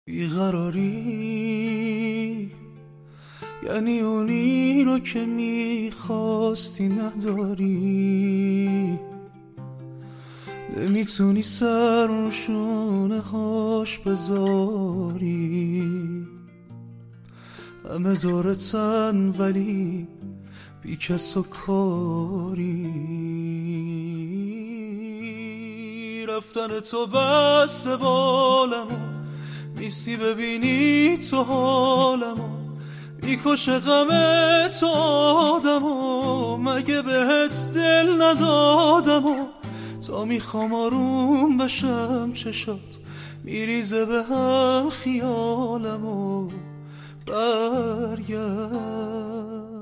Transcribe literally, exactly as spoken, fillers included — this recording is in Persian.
بیقراری یعنی اونی رو که میخواستی نداری، نمیتونی سر رو شونه هاش بذاری، همه دورتن ولی بی کس و کاری. رفتن تو بسته بالمو، نیستی ببینی تو حالمو، میکشه غم تو آدمو، مگه بهت دل ندادمو، تا میخوام آروم بشم چشات میریزه به هم خیالمو، برگرد